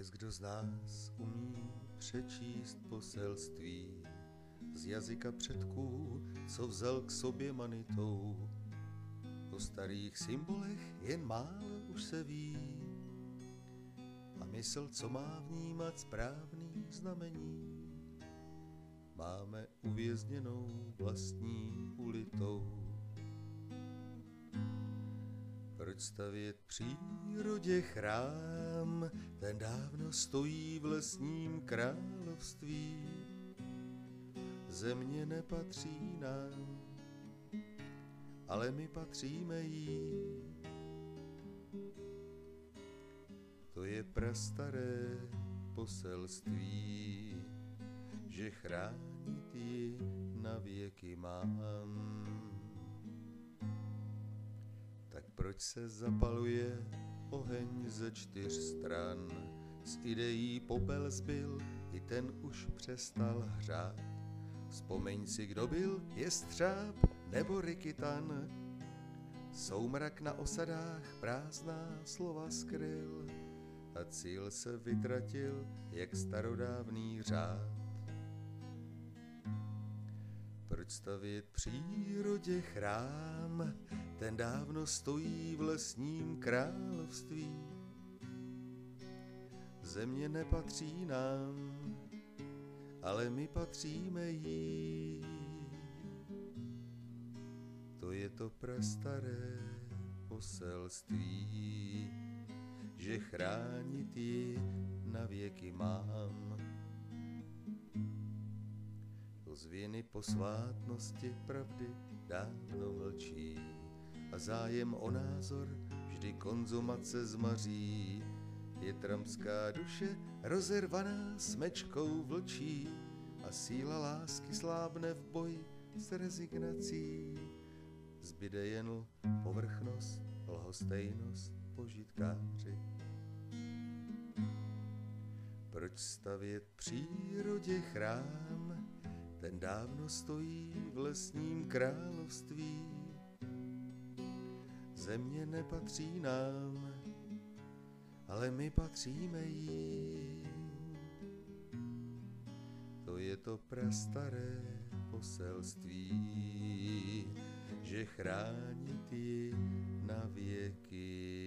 Kdo z nás umí přečíst poselství z jazyka předků, co vzal k sobě manitou. O starých symbolech jen málo už se ví a mysl, co má vnímat správný znamení, máme uvězněnou vlastní ulitou. Proč stavět přírodě chrám, ten dávno stojí v lesním království. Země nepatří nám, ale my patříme jí. To je prastaré poselství, že chránit ji na věky mám. Tak proč se zapaluje oheň ze 4 stran? Z ideí popel zbyl, i ten už přestal hřát. Vzpomeň si, kdo byl jestřáb nebo rykytan. Soumrak na osadách prázdná slova skryl a cíl se vytratil jak starodávný řád. Proč stavět přírodě chrám, ten dávno stojí v lesním království. Země nepatří nám, ale my patříme jí. To je to prastaré poselství, že chránit ji na věky mám. Ozvěny posvátnosti pravdy dávno mlčí a zájem o názor vždy konzumace zmaří. Je tramská duše rozervaná smečkou vlčí a síla lásky slábne v boji s rezignací. Zbyde jen povrchnost, lhostejnost, požitkáři. Proč stavět přírodě chrám, ten dávno stojí v lesním království. Země nepatří nám, ale my patříme jí. To je to prastaré poselství, že chránit ji na věky